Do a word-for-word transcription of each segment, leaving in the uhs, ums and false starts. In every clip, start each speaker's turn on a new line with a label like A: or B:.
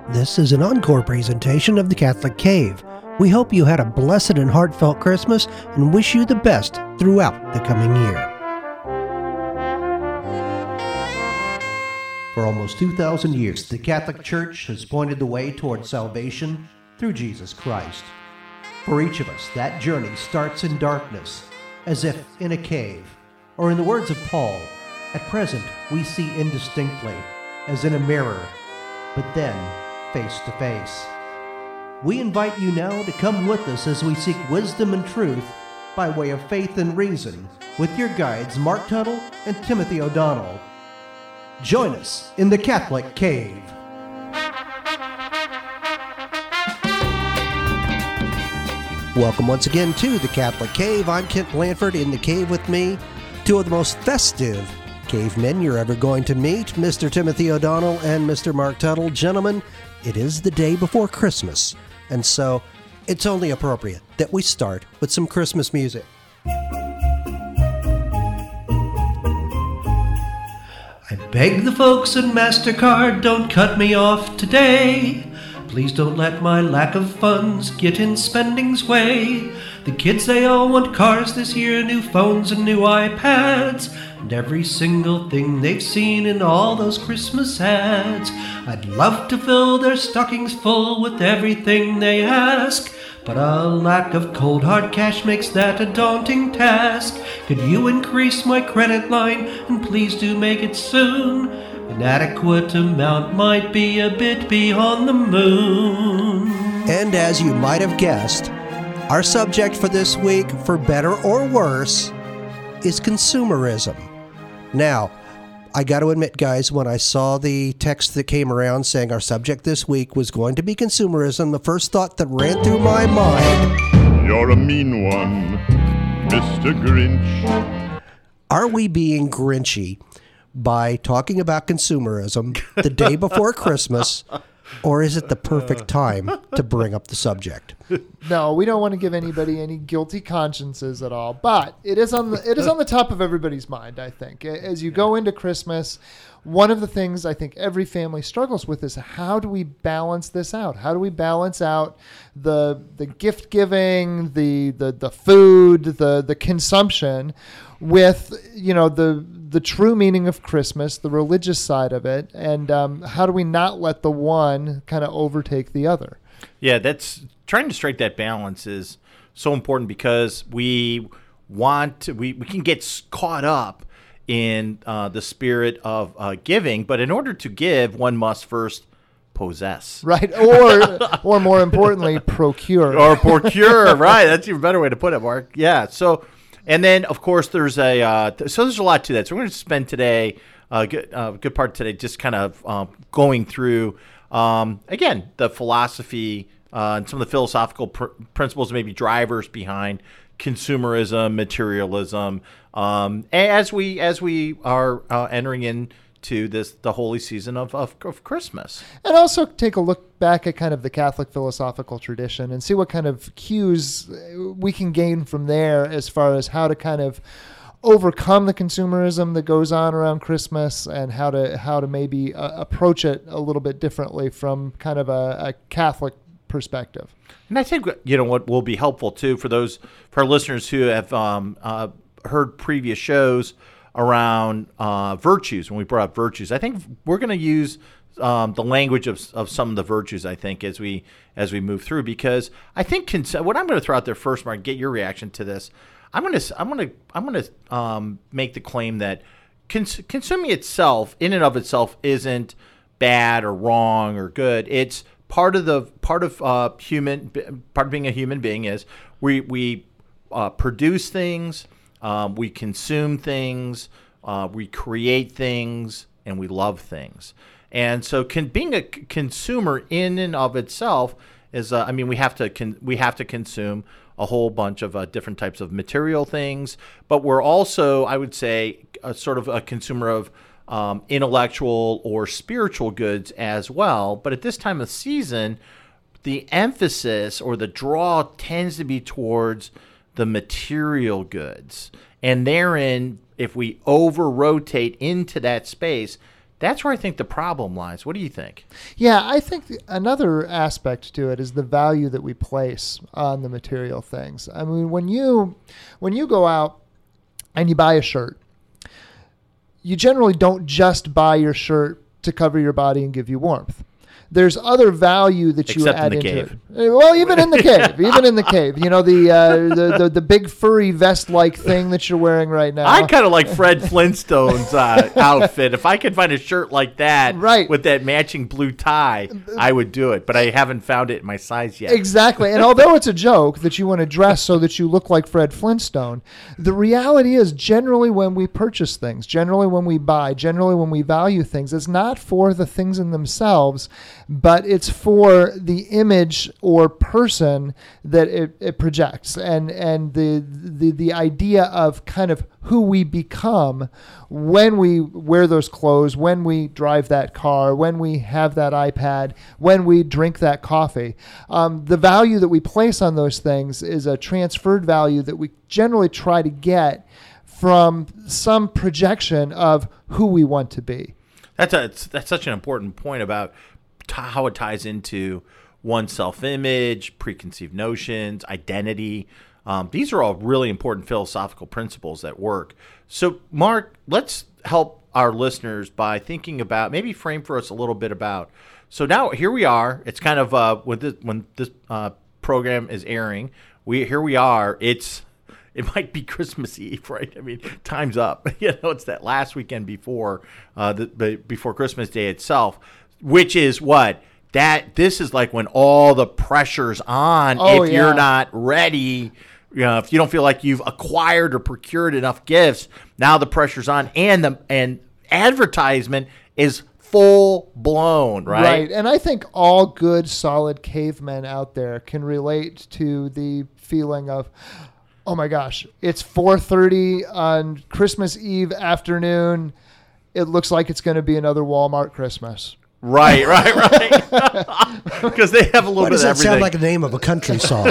A: This is an encore presentation of the Catholic Cave. We hope you had a blessed and heartfelt Christmas and wish you the best throughout the coming year. For almost two thousand years, the Catholic Church has pointed the way toward salvation through Jesus Christ. For each of us, that journey starts in darkness, as if in a cave, or in the words of Paul, at present we see indistinctly, as in a mirror, but then face to face. We invite you now to come with us as we seek wisdom and truth by way of faith and reason with your guides Mark Tuttle and Timothy O'Donnell. Join us in the Catholic Cave. Welcome once again to the Catholic Cave. I'm Kent Blanford. In the cave with me, two of the most festive cavemen you're ever going to meet, Mister Timothy O'Donnell and Mister Mark Tuttle. Gentlemen, it is the day before Christmas, and so it's only appropriate that we start with some Christmas music. I beg the folks at MasterCard, don't cut me off today. Please don't let my lack of funds get in spending's way. The kids, they all want cars this year, new phones and new iPads, and every single thing they've seen in all those Christmas ads. I'd love to fill their stockings full with everything they ask, but a lack of cold hard cash makes that a daunting task. Could you increase my credit line, and please do make it soon? An adequate amount might be a bit beyond the moon. And as you might have guessed, our subject for this week, for better or worse, is consumerism. Now, I got to admit, guys, when I saw the text that came around saying our subject this week was going to be consumerism, the first thought that ran through my mind...
B: You're a mean one, Mister Grinch.
A: Are we being Grinchy by talking about consumerism the day before Christmas, or is it the perfect time to bring up the subject?
C: No, we don't want to give anybody any guilty consciences at all, but it is on the it is on the top of everybody's mind, I think. As you go into Christmas, one of the things I think every family struggles with is how do we balance this out? How do we balance out the the gift giving, the the the food, the the consumption with, you know, the the true meaning of Christmas, the religious side of it, and um, how do we not let the one kind of overtake the other?
D: Yeah, that's trying to strike that balance is so important because we want to, we, we can get caught up in uh, the spirit of uh, giving, but in order to give, one must first possess.
C: Right, or or more importantly, procure.
D: Or procure, right. That's even a better way to put it, Mark. Yeah, so... And then, of course, there's a uh, th- so there's a lot to that. So we're going to spend today, a uh, good, uh, good part today, just kind of um, going through, um, again, the philosophy uh, and some of the philosophical pr- principles, maybe drivers behind consumerism, materialism, um, as we as we are uh, entering into this the holy season of, of of Christmas.
C: And also take a look back at kind of the Catholic philosophical tradition and see what kind of cues we can gain from there as far as how to kind of overcome the consumerism that goes on around Christmas and how to how to maybe uh, approach it a little bit differently from kind of a, a Catholic perspective.
D: And I think, you know, what will be helpful too for those for our listeners who have um, uh, heard previous shows around uh, virtues, when we brought up virtues, I think we're going to use Um, the language of of some of the virtues, I think, as we as we move through, because I think cons- what I'm going to throw out there first, Mark, get your reaction to this. I'm going to I'm going to I'm going to um, make the claim that cons- consuming itself, in and of itself, isn't bad or wrong or good. It's part of the part of uh, human part of being a human being is we we uh, produce things, um, we consume things, uh, we create things, and we love things. And so, can, being a c- consumer in and of itself is, uh, I mean, we have to con- we have to consume a whole bunch of uh, different types of material things, but we're also, I would say, a sort of a consumer of um, intellectual or spiritual goods as well. But at this time of season, the emphasis or the draw tends to be towards the material goods, and therein, if we over rotate into that space, That's where I think the problem lies. What do you think?
C: Yeah, I think th- another aspect to it is the value that we place on the material things. I mean, when you when you go out and you buy a shirt, you generally don't just buy your shirt to cover your body and give you warmth. There's other value that you
D: Except
C: add
D: in the
C: into
D: cave.
C: it. Well, even in the cave, even in the cave, you know the uh, the, the the big furry vest-like thing that you're wearing right now.
D: I kind of like Fred Flintstone's uh, outfit. If I could find a shirt like that
C: Right.
D: with that matching blue tie, I would do it. But I haven't found it in my size yet.
C: Exactly. And although it's a joke that you want to dress so that you look like Fred Flintstone, the reality is generally when we purchase things, generally when we buy, generally when we value things, it's not for the things in themselves, but it's for the image or person that it, it projects, and and the, the the idea of kind of who we become when we wear those clothes, when we drive that car, when we have that iPad, when we drink that coffee. Um, the value that we place on those things is a transferred value that we generally try to get from some projection of who we want to be.
D: That's a, that's such an important point about t- how it ties into one's self-image, preconceived notions, identity. Um, these are all really important philosophical principles that work. So, Mark, let's help our listeners by thinking about, maybe frame for us a little bit about. So now here we are. It's kind of uh, when this, when this uh, program is airing, we here we are. It's it might be Christmas Eve, right? I mean, time's up. You know, it's that last weekend before uh, the before Christmas Day itself, which is what. That this is like when all the pressure's on.
C: Oh,
D: if
C: yeah.
D: you're not ready, you know, if you don't feel like you've acquired or procured enough gifts, now the pressure's on, and the and advertisement is full blown, right?
C: Right. And I think all good, solid cavemen out there can relate to the feeling of, oh my gosh, it's four thirty on Christmas Eve afternoon. It looks like it's going to be another Walmart Christmas.
D: Right, right, right. Because they have a little
E: Why
D: bit
E: does
D: of
E: that
D: everything.
E: sound like the name of a country song?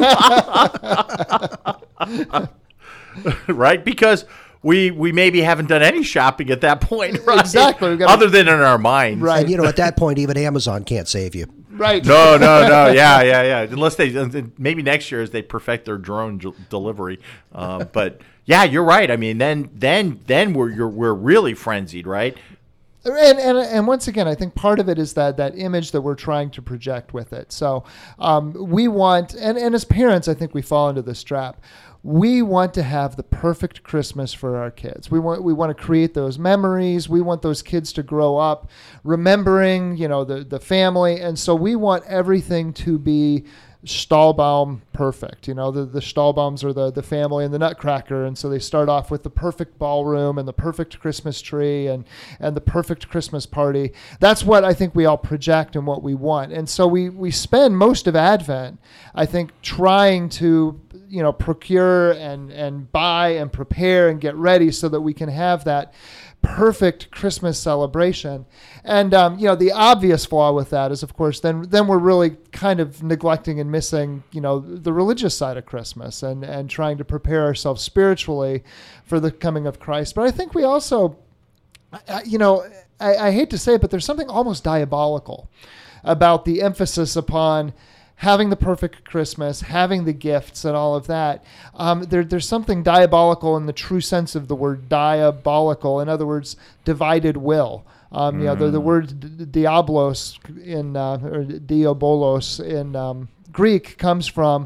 D: Right? Because we we maybe haven't done any shopping at that point, right?
C: Exactly. We've gotta-
D: Other than in our minds.
C: Right.
E: And, you know, at that point, even Amazon can't save you.
C: Right.
D: No, no, no. Yeah, yeah, yeah. Unless they, maybe next year as they perfect their drone d- delivery. Um, but yeah, you're right. I mean, then, then, then we're you're, we're really frenzied, right?
C: And, and and once again, I think part of it is that that image that we're trying to project with it. So um, we want, and, and as parents, I think we fall into this trap. We want to have the perfect Christmas for our kids. We want we want to create those memories. We want those kids to grow up remembering, you know, the the family, and so we want everything to be Stahlbaum perfect. You know, the, the Stahlbaums are the, the family and the Nutcracker. And so they start off with the perfect ballroom and the perfect Christmas tree and, and the perfect Christmas party. That's what I think we all project and what we want. And so we, we spend most of Advent, I think, trying to, you know, procure and, and buy and prepare and get ready so that we can have that perfect Christmas celebration. And, um, you know, the obvious flaw with that is, of course, then then we're really kind of neglecting and missing, you know, the religious side of Christmas and, and trying to prepare ourselves spiritually for the coming of Christ. But I think we also, I- you know, I, I hate to say it, but there's something almost diabolical about the emphasis upon having the perfect Christmas, having the gifts and all of that. Um, there, there's something diabolical in the true sense of the word diabolical. In other words, divided will. Um, you know, the, the word di- diablos in, uh, or diabolos in um, Greek comes from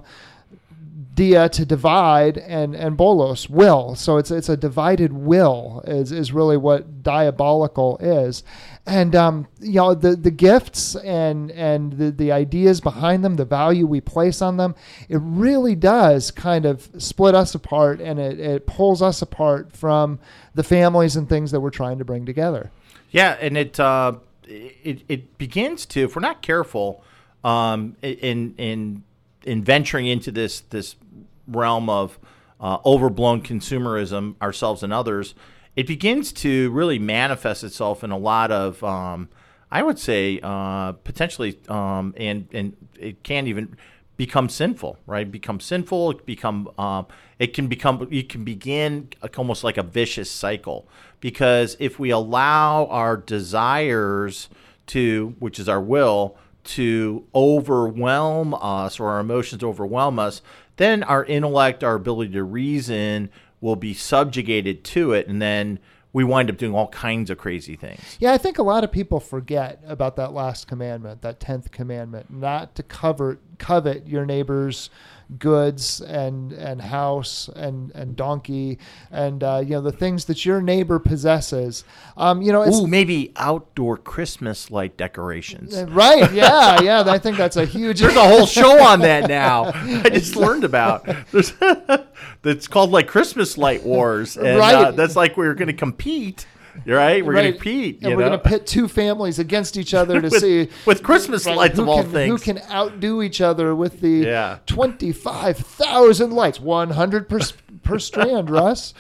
C: dia, to divide, and, and bolos, will. So it's it's a divided will is, is really what diabolical is. And, um, you know, the, the gifts and, and the, the ideas behind them, the value we place on them, it really does kind of split us apart, and it, it pulls us apart from the families and things that we're trying to bring together.
D: Yeah, and it uh, it it begins to, if we're not careful, um, in in in venturing into this this realm of uh, overblown consumerism, ourselves and others, it begins to really manifest itself in a lot of, um, I would say, uh, potentially, um, and and it can't even become sinful, right? Become sinful. It become um, it can become you can begin almost like a vicious cycle, because if we allow our desires to, which is our will, to overwhelm us, or our emotions overwhelm us, then our intellect, our ability to reason, will be subjugated to it, and then we wind up doing all kinds of crazy things.
C: Yeah, I think a lot of people forget about that last commandment, that tenth commandment, not to cover, covet your neighbor's goods and and house and and donkey and uh, you know, the things that your neighbor possesses. Um, you know, it's,
D: Ooh, maybe outdoor Christmas light decorations.
C: right? Yeah, yeah. I think that's a huge.
D: There's a whole show on that now. I just learned about. There's that's called like Christmas Light Wars, and
C: Right.
D: uh, that's like we're going to compete. Right? We're going
C: Right.
D: to compete.
C: and
D: you
C: we're
D: know?
C: going to pit two families against each other to
D: with,
C: see
D: with Christmas
C: right,
D: lights
C: who
D: of all
C: can,
D: things.
C: who can outdo each other with the
D: Yeah.
C: twenty-five thousand lights, one hundred per, per strand, Russ.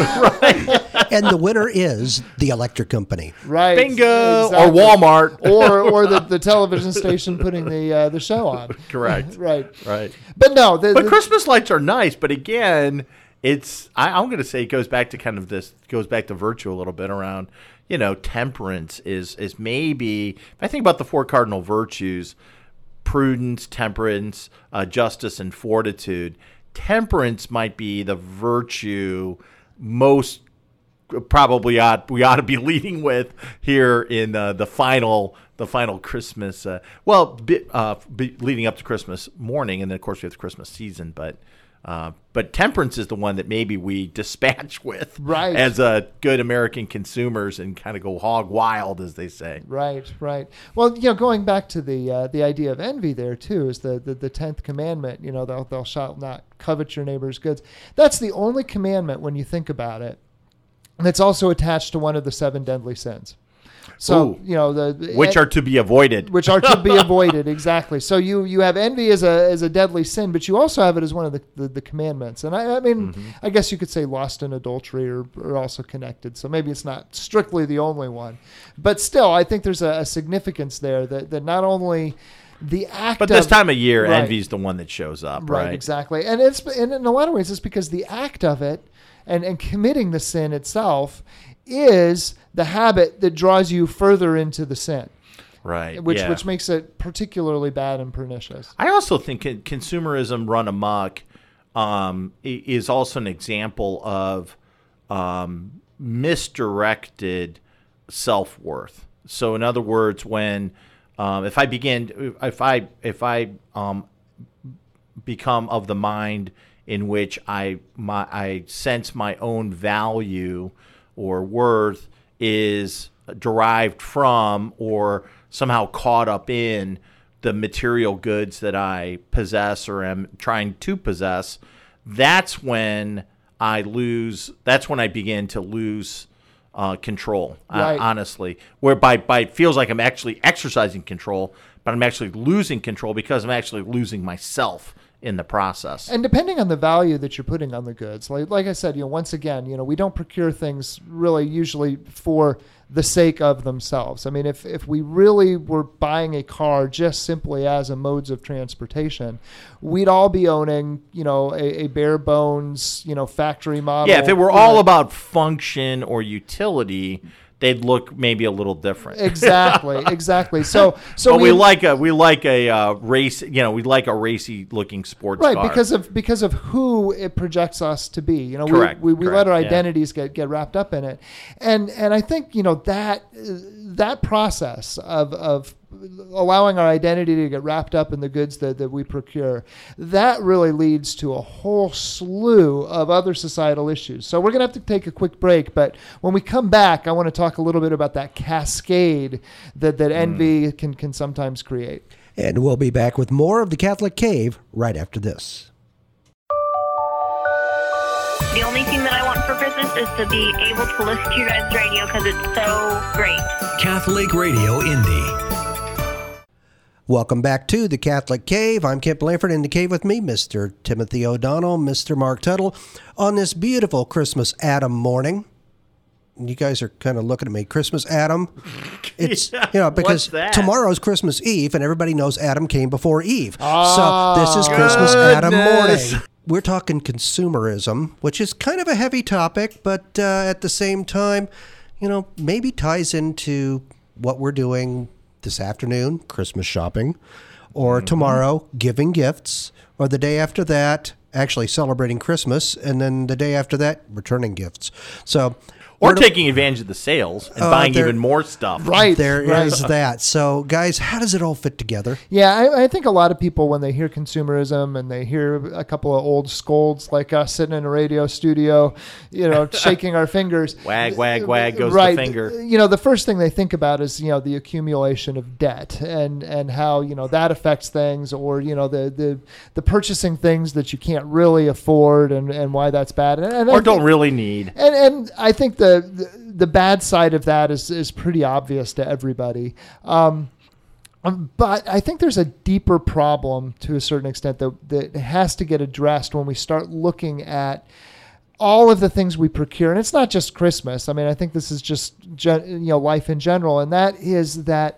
E: And the winner is the electric company.
C: Right.
D: Bingo!
C: Exactly.
D: Or Walmart.
C: or or the, the television station putting the uh, the show on.
D: Correct.
C: Right.
D: Right.
C: But no, the,
D: But
C: the-
D: Christmas lights are nice. But again, it's I, I'm going to say it goes back to kind of this goes back to virtue a little bit around, you know, temperance is is maybe, if I think about the four cardinal virtues, prudence, temperance, uh, justice, and fortitude. Temperance might be the virtue most probably ought we ought to be leading with here in uh, the final the final Christmas. Uh, well, bi- uh, bi- leading up to Christmas morning, and then of course we have the Christmas season. But uh, but temperance is the one that maybe we dispatch with,
C: Right.
D: as uh, good American consumers, and kind of go hog wild, as they say.
C: Right, right. Well, you know, going back to the uh, the idea of envy there too is the the, the tenth commandment. You know, thou, thou shalt not covet your neighbor's goods. That's the only commandment, when you think about it, that's also attached to one of the seven deadly sins. So
D: Ooh.
C: you know the
D: Which are to be avoided.
C: which are to be avoided, exactly. So you you have envy as a as a deadly sin, but you also have it as one of the, the, the commandments. And I, I mean,
D: Mm-hmm.
C: I guess you could say lust and adultery are, are also connected. So maybe it's not strictly the only one, but still, I think there's a, a significance there that, that not only the act
D: But this
C: of,
D: time of year,
C: Right.
D: envy's the one that shows up,
C: right,
D: right?
C: exactly, and it's and in a lot of ways it's because the act of it and and committing the sin itself is the habit that draws you further into the sin,
D: Right.
C: which
D: yeah.
C: which makes it particularly bad and pernicious.
D: I also think con- consumerism run amok um, i- is also an example of um, misdirected self-worth. So, in other words, when um, if I begin, if I if I um, become of the mind in which I my I sense my own value or worth is derived from or somehow caught up in the material goods that I possess or am trying to possess, that's when I lose, that's when I begin to lose uh, control,
C: Right.
D: uh, honestly. Whereby by, it feels like I'm actually exercising control, but I'm actually losing control because I'm actually losing myself in the process.
C: And depending on the value that you're putting on the goods, like like I said, you know, once again, you know, we don't procure things really usually for the sake of themselves. I mean, if if we really were buying a car just simply as a modes of transportation, we'd all be owning, you know, a, a bare bones, you know, factory model.
D: Yeah, if it were
C: you
D: all
C: know.
D: about function or utility, they'd look maybe a little different.
C: exactly, exactly. So so
D: but we, like a we like a uh, race, you know, we like a racy looking sports
C: right
D: car.
C: because of because of who it projects us to be. You know,
D: Correct,
C: we, we, we
D: correct,
C: let our
D: yeah.
C: identities get, get wrapped up in it, and and I think, you know, that that process of of allowing our identity to get wrapped up in the goods that, that we procure, that really leads to a whole slew of other societal issues. So we're going to have to take a quick break, but when we come back, I want to talk a little bit about that cascade that, that envy can, can sometimes create.
E: And we'll be back with more of the Catholic Cave right after this.
F: The only thing that I want for Christmas is to be able to listen to your guys' radio because it's so great.
G: Catholic Radio Indy.
E: Welcome back to the Catholic Cave. I'm Kip Blanford. In the cave with me, Mister Timothy O'Donnell, Mister Mark Tuttle, on this beautiful Christmas Adam morning. you guys are kind of looking at me. Christmas Adam. It's
D: Yeah,
E: you know because
D: what's that?
E: tomorrow's Christmas Eve, and everybody knows Adam came before Eve.
C: Oh,
E: so this is Christmas Adam
D: goodness.
E: morning. We're talking consumerism, which is kind of a heavy topic, but uh, at the same time, you know, maybe ties into what we're doing this afternoon, Christmas shopping, or
D: Mm-hmm.
E: tomorrow, giving gifts, or the day after that, actually celebrating Christmas, and then the day after that, returning gifts. So,
D: Or
E: we're-
D: taking advantage of the sales and
E: Uh,
D: buying
E: there-
D: even more stuff.
C: Right.
E: there
C: right.
E: is that. So, guys, how does it all fit together?
C: Yeah, I, I think a lot of people, when they hear consumerism and they hear a couple of old scolds like us sitting in a radio studio, you know, shaking our fingers.
D: Wag, wag, wag goes
C: right.
D: the finger.
C: You know, the first thing they think about is, you know, the accumulation of debt and, and how, you know, that affects things, or, you know, the, the, the purchasing things that you can't really afford and, and why that's bad. And, and I
D: Or don't
C: think-
D: really need.
C: And and I think the, the the bad side of that is is pretty obvious to everybody. Um, um, but I think there's a deeper problem to a certain extent that that has to get addressed when we start looking at all of the things we procure. And it's not just Christmas. I mean, I think this is just gen, you know life in general, and that is that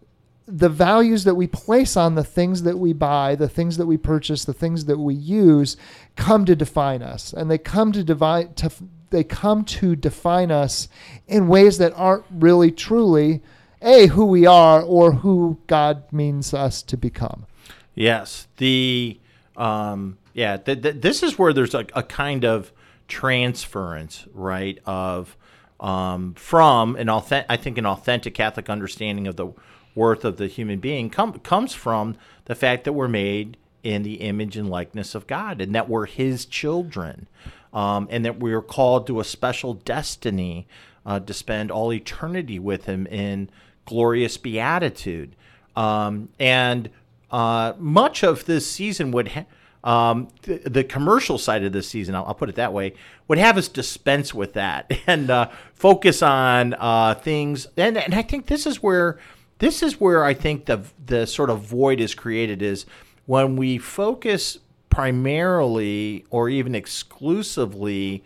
C: the values that we place on the things that we buy, the things that we purchase, the things that we use, come to define us, and they come to divide to they come to define us in ways that aren't really truly a who we are or who God means us to become.
D: Yes. The um, yeah. Th- th- this is where there's a, a kind of transference, right? Of um, from an authentic, I think, an authentic Catholic understanding of the worth of the human being com- comes from the fact that we're made in the image and likeness of God, and that we're His children, um, and that we are called to a special destiny uh, to spend all eternity with Him in glorious beatitude. Um, and uh, much of this season would, ha- um, th- the commercial side of this season, I'll, I'll put it that way, would have us dispense with that and uh, focus on uh, things. And, and I think this is where this is where I think the the sort of void is created, is when we focus primarily or even exclusively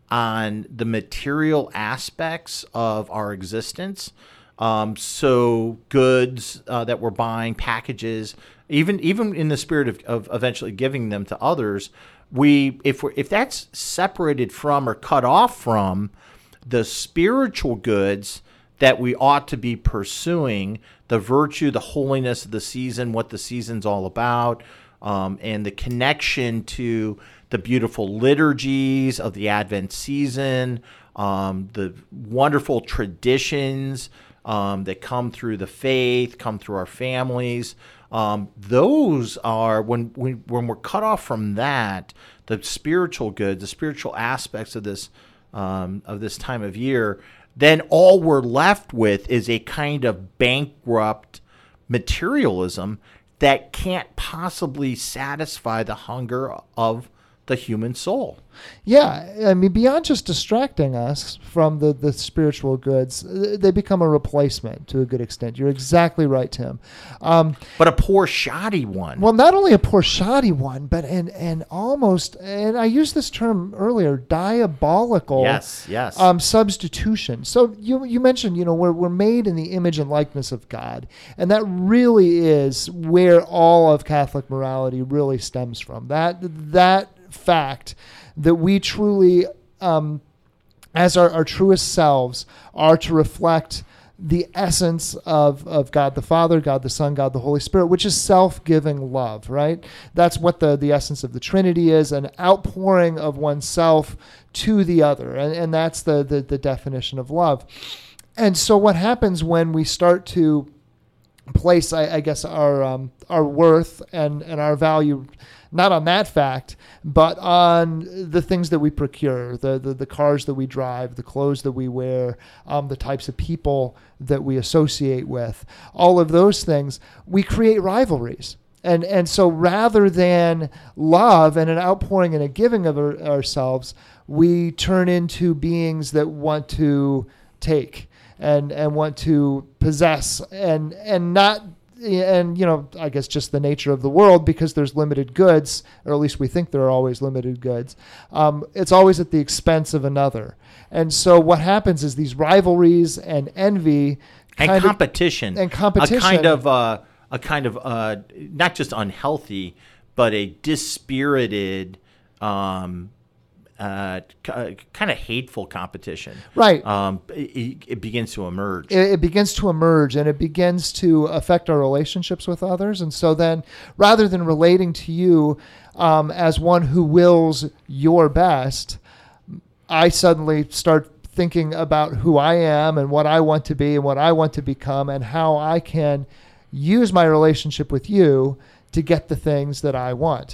D: on the material aspects of our existence. Um, so goods uh, that we're buying, packages, even even in the spirit of, of eventually giving them to others, we if we if that's separated from or cut off from the spiritual goods that we ought to be pursuing, the virtue, the holiness of the season, what the season's all about, um, and the connection to the beautiful liturgies of the Advent season, um, the wonderful traditions um, that come through the faith, come through our families. Um, those are, when, when when we're cut off from that, the spiritual goods, the spiritual aspects of this um, of this time of year, then all we're left with is a kind of bankrupt materialism that can't possibly satisfy the hunger of the human soul.
C: Yeah, I mean, beyond just distracting us from the, the spiritual goods, they become a replacement to a good extent. You're exactly right, Tim. Um,
D: But a poor, shoddy one.
C: well, not only a poor shoddy one, but an, an almost, and I used this term earlier, diabolical
D: Yes, yes.
C: um, substitution. So you you mentioned, you know, we're, we're made in the image and likeness of God, and that really is where all of Catholic morality really stems from. That that fact that we truly, um, as our, our truest selves, are to reflect the essence of, of God the Father, God the Son, God the Holy Spirit, which is self-giving love, right? That's what the, the essence of the Trinity is, an outpouring of oneself to the other. And, and that's the, the, the definition of love. And so what happens when we start to place, I, I guess, our um, our worth and, and our value not on that fact, but on the things that we procure, the, the, the cars that we drive, the clothes that we wear, um, the types of people that we associate with, all of those things, we create rivalries. And and so rather than love and an outpouring and a giving of our, ourselves, we turn into beings that want to take and and want to possess and and not and you know, I guess just the nature of the world, because there's limited goods, or at least we think there are always limited goods. Um, it's always at the expense of another. And so what happens is these rivalries and envy
D: and
C: kind
D: competition
C: of, and competition,
D: a kind of uh, a kind of uh, not just unhealthy, but a dispirited, um, uh, k- kind of hateful competition.
C: Right.
D: Um, it, it begins to emerge.
C: It, it begins to emerge, and it begins to affect our relationships with others. And so then, rather than relating to you um, as one who wills your best, I suddenly start thinking about who I am and what I want to be and what I want to become, and how I can use my relationship with you to get the things that I want.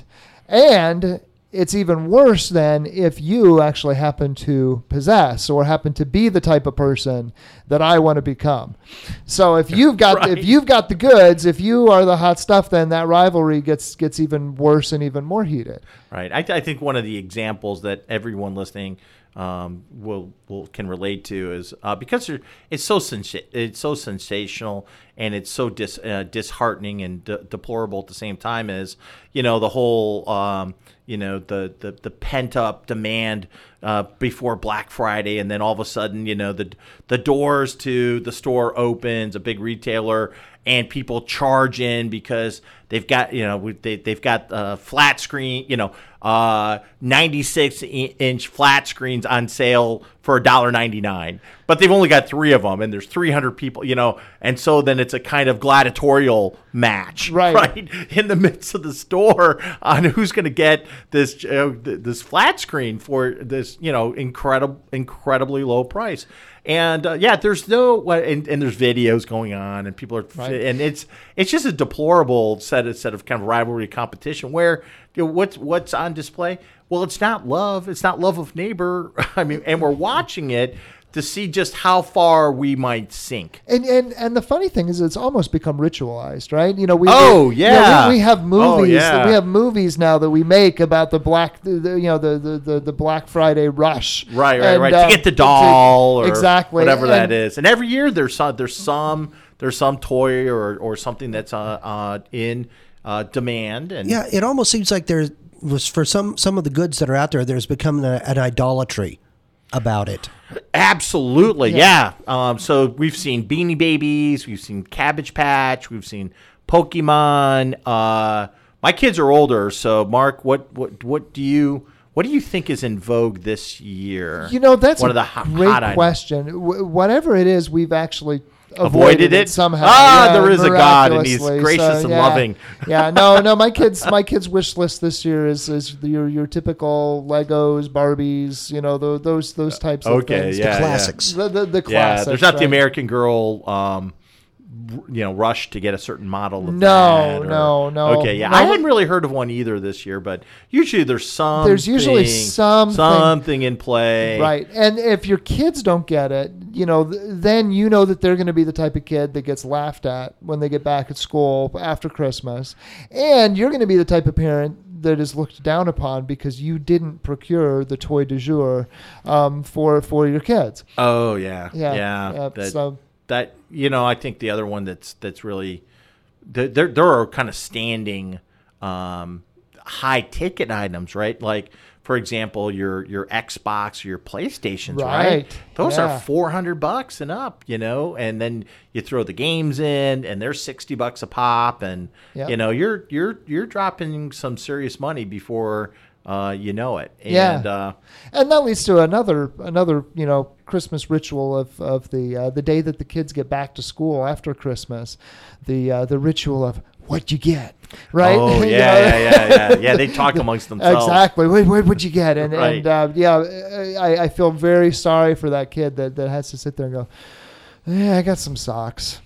C: And it's even worse than if you actually happen to possess or happen to be the type of person that I want to become. So if you've got
D: Right.
C: if you've got the goods, if you are the hot stuff, then that rivalry gets gets even worse and even more heated.
D: Right. I, I think one of the examples that everyone listening um, will will can relate to is uh, because it's so sensa- it's so sensational and it's so dis, uh, disheartening and de- deplorable at the same time as, you know, the whole um, you know the the, the pent up demand uh, before Black Friday, and then all of a sudden, you know, the the doors to the store opens, a big retailer, and people charge in because they've got, you know, they, they've got uh, flat screen, you know, uh, ninety-six inch flat screens on sale for one dollar ninety-nine. But they've only got three of them, and there's three hundred people, you know, and so then it's a kind of gladiatorial match,
C: Right.
D: right, in the midst of the store on who's going to get this uh, this flat screen for this, you know, incredible, incredibly low price. And uh, yeah, there's no, and, and there's videos going on, and people are,
C: Right.
D: and it's it's just a deplorable set of set of kind of rivalry competition where, you know, what's what's on display? Well, it's not love, it's not love of neighbor. I mean, and we're watching it to see just how far we might sink.
C: And and and the funny thing is, it's almost become ritualized, right? You know, we
D: Oh,
C: we, you know,
D: yeah.
C: we, we have movies.
D: Oh, yeah.
C: We have movies now that we make about the black, the, the, you know, the, the, the, the Black Friday rush.
D: Right, right,
C: And,
D: right.
C: uh,
D: to get the doll or
C: exactly
D: whatever that
C: And-
D: is. And every year there's some there's some there's some toy or, or something that's uh, uh, in uh, demand. And
E: Yeah, it almost seems like there was, for some some of the goods that are out there, there's become a, an idolatry about it.
D: Absolutely, yeah. Um, so we've seen Beanie Babies, we've seen Cabbage Patch, we've seen Pokemon. Uh, my kids are older, so Mark, what what what do you what do you think is in vogue this year?
C: You know, that's
D: one
C: a
D: of the hot,
C: great
D: hot items.
C: question. W- whatever it is, we've actually avoided,
D: Avoided it?
C: somehow.
D: Ah,
C: Yeah,
D: there is a God, and He's
C: miraculously.
D: gracious and
C: yeah.
D: loving.
C: Yeah, no, no. My kids, my kids' wish list this year is is your your typical Legos, Barbies, you know, those those those types of
D: Okay,
C: things.
D: yeah,
E: The classics.
C: The, the, the
D: Yeah,
C: classics.
D: there's not the
C: right?
D: American Girl, um, r- you know, rush to get a certain model of
C: No,
D: that. or-
C: no, no.
D: Okay, yeah,
C: No.
D: I hadn't really heard of one either this year, but usually there's some.
C: There's usually something-
D: something in play.
C: Right. And if your kids don't get it, you know, th- then you know that they're going to be the type of kid that gets laughed at when they get back at school after Christmas. And you're going to be the type of parent that is looked down upon because you didn't procure the toy du jour um, for for your kids.
D: Oh yeah,
C: Yeah.
D: yeah.
C: yeah,
D: that,
C: so
D: that you know, I think the other one that's that's really there there, there are kind of standing um, high ticket items, right? Like, for example, your your Xbox or your PlayStations, right?
C: Right,
D: Those
C: yeah.
D: are four hundred bucks and up, you know, and then you throw the games in, and they're sixty bucks a pop, and
C: Yep.
D: you know, you're you're you're dropping some serious money before uh, you know it.
C: Yeah.
D: And uh,
C: and that leads to another another you know Christmas ritual of of the uh, the day that the kids get back to school after Christmas, the uh, the ritual of what you get, right?
D: Oh
C: You
D: yeah,
C: know?
D: yeah, yeah, yeah, yeah. They talk amongst themselves.
C: Exactly. What what would you get? And
D: Right.
C: and uh, yeah, I, I feel very sorry for that kid that, that has to sit there and go, yeah, I got some socks.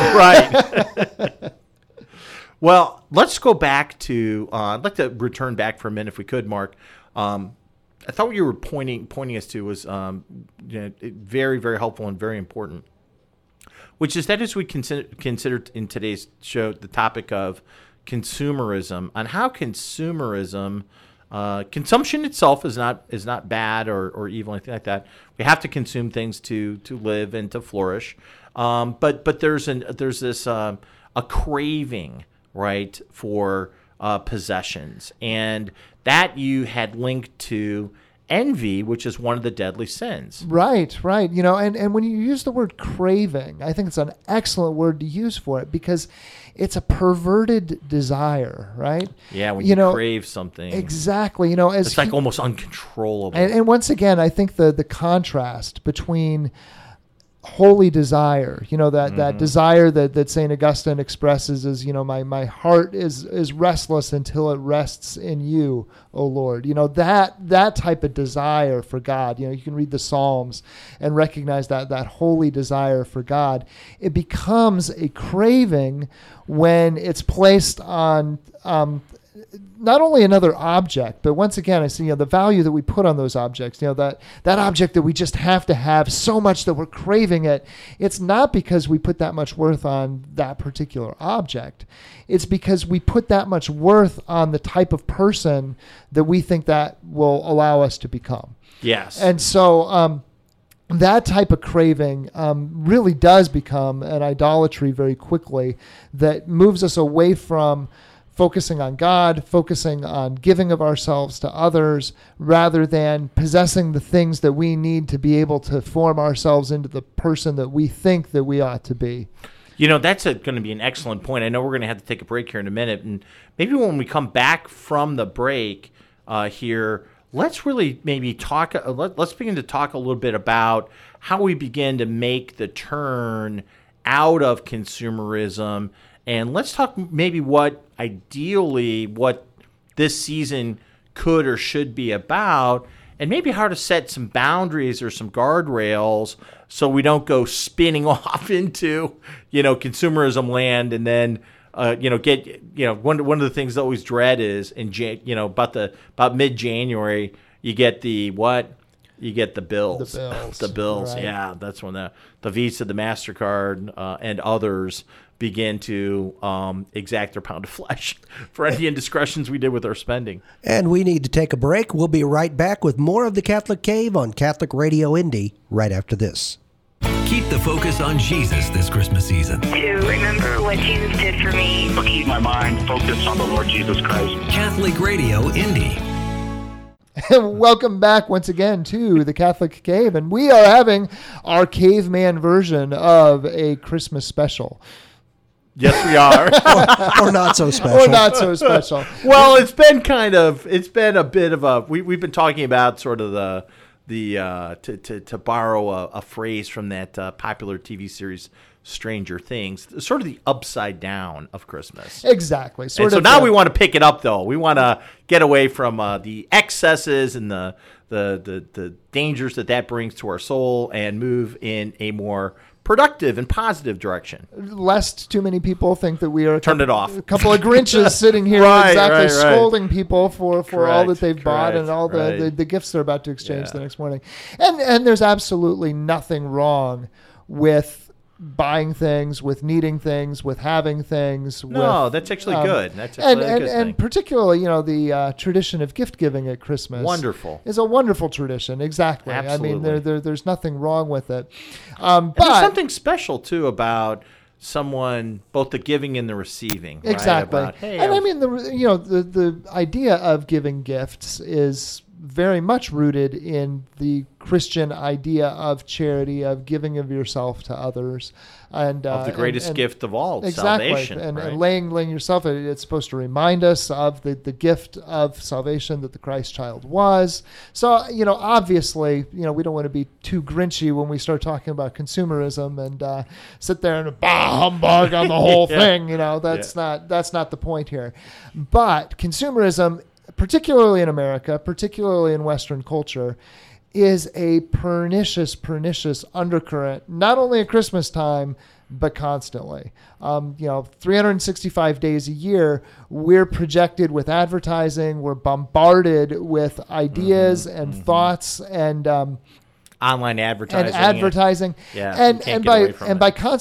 D: Right. Well, let's go back to. Uh, I'd like to return back for a minute, if we could, Mark. Um, I thought what you were pointing pointing us to was um, you know, very, very helpful and very important, which is that as we consider, consider in today's show the topic of consumerism and how consumerism uh, consumption itself is not is not bad or, or evil, anything like that. We have to consume things to to live and to flourish. Um, but but there's an there's this uh, a craving, right, for uh, possessions, and that you had linked to envy, which is one of the deadly sins.
C: Right, right. You know, and, and when you use the word craving, I think it's an excellent word to use for it because it's a perverted desire, right?
D: Yeah, when
C: you,
D: you
C: know,
D: crave something.
C: Exactly. You know, as
D: it's like
C: he,
D: almost uncontrollable.
C: And, and once again, I think the the contrast between holy desire, you know, that, mm-hmm. that desire that, that Saint Augustine expresses is, you know, my, my heart is, is restless until it rests in you, O Lord. You know, that, that type of desire for God, you know, you can read the Psalms and recognize that, that holy desire for God. It becomes a craving when it's placed on, um, not only another object, but once again, I see, you know, the value that we put on those objects, you know, that, that object that we just have to have so much that we're craving it. It's not because we put that much worth on that particular object. It's because we put that much worth on the type of person that we think that will allow us to become.
D: Yes.
C: And so, um, that type of craving um, really does become an idolatry very quickly that moves us away from focusing on God, focusing on giving of ourselves to others, rather than possessing the things that we need to be able to form ourselves into the person that we think that we ought to be.
D: You know, that's going to be an excellent point. I know we're going to have to take a break here in a minute, and maybe when we come back from the break uh, here, let's really maybe talk, uh, let, let's begin to talk a little bit about how we begin to make the turn out of consumerism. And let's talk maybe what ideally what this season could or should be about, and maybe how to set some boundaries or some guardrails so we don't go spinning off into, you know, consumerism land and then, uh, you know, get, you know, one one of the things I always dread is in, Jan- you know, about the about mid-January you get the what? You get the bills.
C: The bills.
D: the bills.
C: Right.
D: Yeah, that's when the the Visa, the MasterCard, uh, and others begin to um, exact their pound of flesh for any indiscretions we did with our spending.
E: And we need to take a break. We'll be right back with more of the Catholic Cave on Catholic Radio Indy right after this.
G: Keep the focus on Jesus this Christmas season.
F: To remember what Jesus did for me.
H: I'll keep my mind focused on the Lord Jesus Christ.
G: Catholic Radio Indy.
C: Welcome back once again to the Catholic Cave, and we are having our caveman version of a Christmas special.
D: Yes, we are.
E: or, or not so special.
C: Or not so special.
D: Well, it's been kind of, it's been a bit of a, we, we've been talking about sort of the, the uh, to, to, to borrow a, a phrase from that uh, popular T V series, Stranger Things, sort of the upside down of Christmas.
C: Exactly. Sort
D: and so
C: of
D: now
C: the,
D: we want to pick it up, though. We want to get away from uh, the excesses and the, the, the, the dangers that that brings to our soul and move in a more productive and positive direction.
C: Lest too many people think that we are a
D: Turn
C: couple,
D: it off.
C: a couple of Grinches sitting here
D: Right,
C: exactly
D: right, right.
C: scolding people for, for all that
D: Correct,
C: they've bought
D: correct,
C: and all the,
D: right.
C: the, the gifts they're about to exchange
D: Yeah.
C: the next morning. And and there's absolutely nothing wrong with buying things, with needing things, with having things.
D: No,
C: with,
D: that's actually
C: um,
D: good. That's actually
C: and,
D: a
C: and,
D: good
C: and
D: thing.
C: particularly, you know, the uh, tradition of gift giving at Christmas.
D: Wonderful.
C: Is a wonderful tradition. Exactly. I mean,
D: Absolutely.
C: there, there there's nothing wrong with it. Um,
D: And
C: but
D: there's something special, too, about someone, both the giving and the receiving. Right?
C: Exactly.
D: About, hey,
C: and I
D: I'm-
C: mean, the you know the the idea of giving gifts is very much rooted in the Christian idea of charity, of giving of yourself to others, and uh,
D: of the greatest
C: and, and
D: gift of all,
C: exactly,
D: salvation.
C: and,
D: right?
C: and laying laying yourself. It's supposed to remind us of the the gift of salvation that the Christ child was. So you know, obviously, you know, we don't want to be too grinchy when we start talking about consumerism and uh, sit there and bah humbug on the whole
D: Yeah.
C: thing. You know, that's
D: Yeah.
C: not that's not the point here. But consumerism, particularly in America, particularly in Western culture, is a pernicious, pernicious undercurrent, not only at Christmas time, but constantly. Um, you know, three hundred sixty-five days a year, we're projected with advertising, we're bombarded with ideas
D: Mm-hmm,
C: and thoughts and um,
D: Online advertising.
C: and advertising.
D: Yeah, you
C: and
D: can't
C: and
D: get
C: by
D: away from
C: and
D: it.
C: by constantly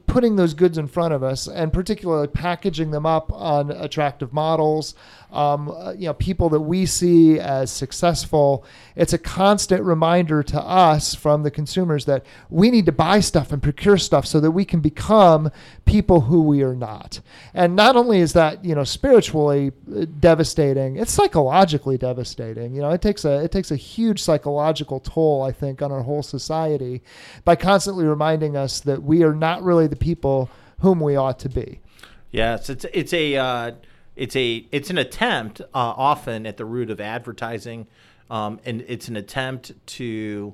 C: putting those goods in front of us, and particularly packaging them up on attractive models, um, uh, you know, people that we see as successful. It's a constant reminder to us from the consumers that we need to buy stuff and procure stuff so that we can become people who we are not. And not only is that, you know, spiritually devastating, it's psychologically devastating. You know, it takes a it takes a huge psychological toll, I think, on our whole society by constantly reminding us that we are not really the people whom we ought to be.
D: Yes, it's it's a uh, it's a it's an attempt uh, often at the root of advertising, um, and it's an attempt to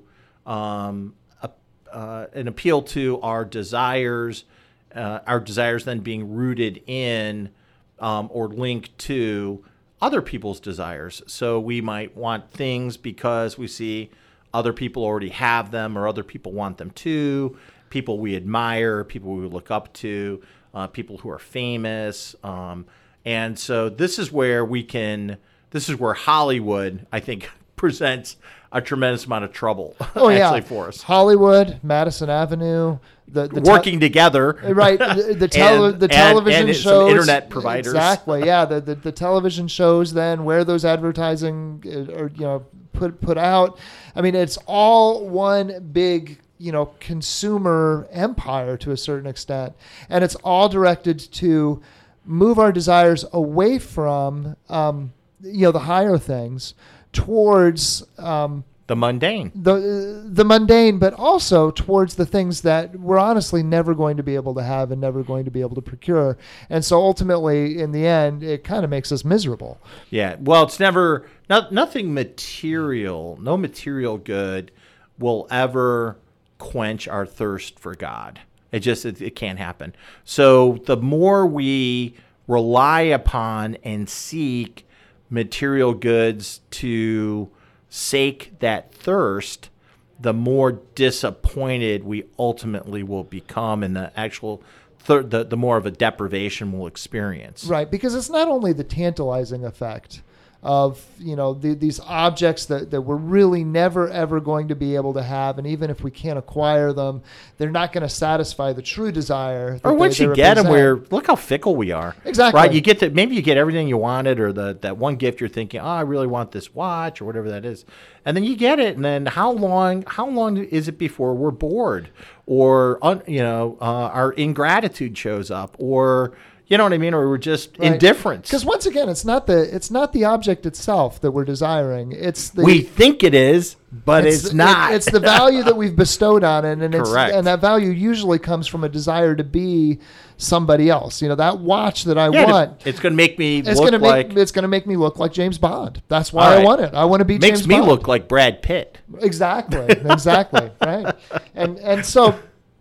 D: um, uh, uh, an appeal to our desires, uh, our desires then being rooted in um, or linked to other people's desires. So we might want things because we see other people already have them, or other people want them too. People we admire, people we look up to, uh, people who are famous. Um, and so this is where we can, this is where Hollywood, I think, presents a tremendous amount of trouble
C: oh,
D: actually
C: yeah.
D: for us.
C: Hollywood, Madison Avenue, the, the
D: working te- together.
C: Right. The, the, tele-
D: and,
C: the television
D: and, and
C: shows.
D: Some internet providers.
C: Exactly. Yeah. The, the, the television shows then where those advertising are, you know, put, put out. I mean, it's all one big, you know, consumer empire to a certain extent. And it's all directed to move our desires away from, um, you know, the higher things towards um,
D: the mundane,
C: the the mundane, but also towards the things that we're honestly never going to be able to have and never going to be able to procure. And so ultimately, in the end, it kind of makes us miserable.
D: Yeah. Well, it's never, not, nothing material, no material good will ever quench our thirst for God. It just, it, it can't happen. So the more we rely upon and seek material goods to sake that thirst, the more disappointed we ultimately will become, and the actual thir- the, the more of a deprivation we'll experience.
C: Right, because it's not only the tantalizing effect of, you know, the, these objects that, that we're really never, ever going to be able to have. And even if we can't acquire them, they're not going to satisfy the true desire.
D: Or once
C: they,
D: you
C: they
D: get them,
C: represent.
D: we're, look how fickle we are.
C: Exactly.
D: Right? You get to, maybe you get everything you wanted, or the that one gift you're thinking, oh, I really want this watch or whatever that is. And then you get it. And then how long, how long is it before we're bored, or, un, you know, uh, our ingratitude shows up, or, you know what I mean? Or we're just
C: Right.
D: indifference.
C: Because once again, it's not the it's not the object itself that we're desiring. It's the
D: We think it is, but it's,
C: it's
D: not.
C: It, it's the value that we've bestowed on it, and it's
D: Correct.
C: and that value usually comes from a desire to be somebody else. You know, that watch that I
D: Yeah,
C: want.
D: it's going to make me
C: It's
D: look
C: gonna make
D: like.
C: it's gonna make me look like James Bond. That's why
D: All
C: I
D: right.
C: want it. I want to be
D: makes
C: James
D: me
C: Bond.
D: look like Brad Pitt.
C: Exactly. Exactly. Right. And and so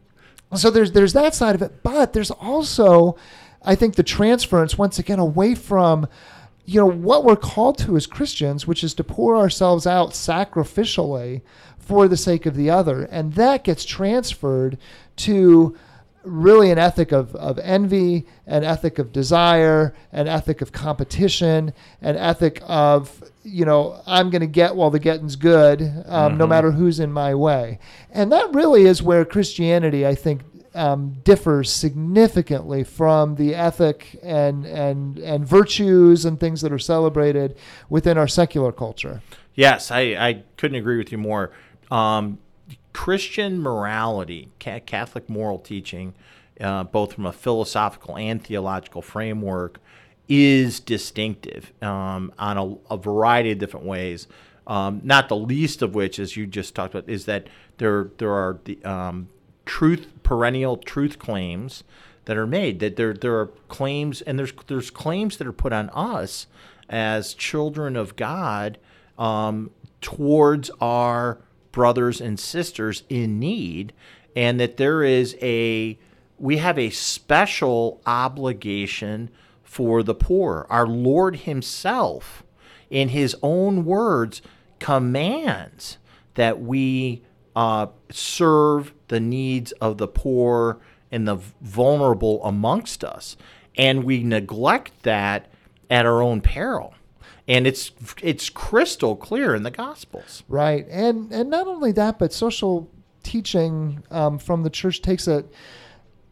C: so there's there's that side of it, but there's also, I think, the transference once again away from, you know, what we're called to as Christians, which is to pour ourselves out sacrificially for the sake of the other. And that gets transferred to really an ethic of, of envy, an ethic of desire, an ethic of competition, an ethic of, you know, I'm going to get while the getting's good, um,
D: Mm-hmm.
C: no matter who's in my way. And that really is where Christianity, I think, um, differs significantly from the ethic and, and, and virtues and things that are celebrated within our secular culture.
D: Yes, I, I couldn't agree with you more. Um, Christian morality, ca- Catholic moral teaching, uh, both from a philosophical and theological framework, is distinctive um, on a, a variety of different ways. Um, not the least of which, as you just talked about, is that there there are the um, truth perennial truth claims that are made. That there there are claims, and there's there's claims that are put on us as children of God um, towards our brothers and sisters in need, and that there is a we have a special obligation for the poor. Our Lord himself, in his own words, commands that we uh, serve the needs of the poor and the vulnerable amongst us, and we neglect that at our own peril. And it's it's crystal clear in the Gospels.
C: Right. And and not only that, but social teaching um, from the church takes a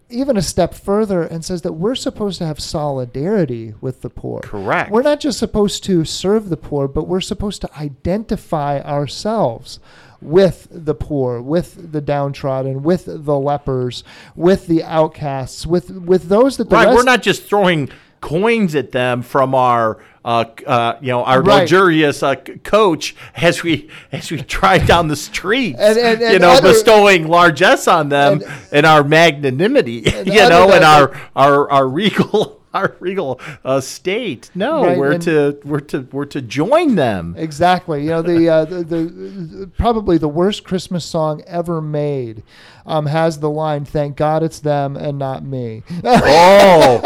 C: even a step further and says that we're supposed to have solidarity with the poor.
D: Correct.
C: We're not just supposed to serve the poor, but we're supposed to identify ourselves with the poor, with the downtrodden, with the lepers, with the outcasts, with with those that the
D: right.
C: rest...
D: We're not just throwing coins at them from our, uh, uh, you know, our
C: Right.
D: luxurious uh, c- coach as we as we drive down the streets,
C: And- and-
D: you
C: and
D: know,
C: other-
D: bestowing largesse on them
C: And-
D: and our magnanimity, you
C: other
D: know,
C: than
D: and our,
C: that-
D: our our regal our regal uh, state. No,
C: Right,
D: we're
C: and-
D: to we're to we're to join them.
C: Exactly. You know, the, uh, the, the probably the worst Christmas song ever made um, has the line, "Thank God it's them and not me."
D: Oh,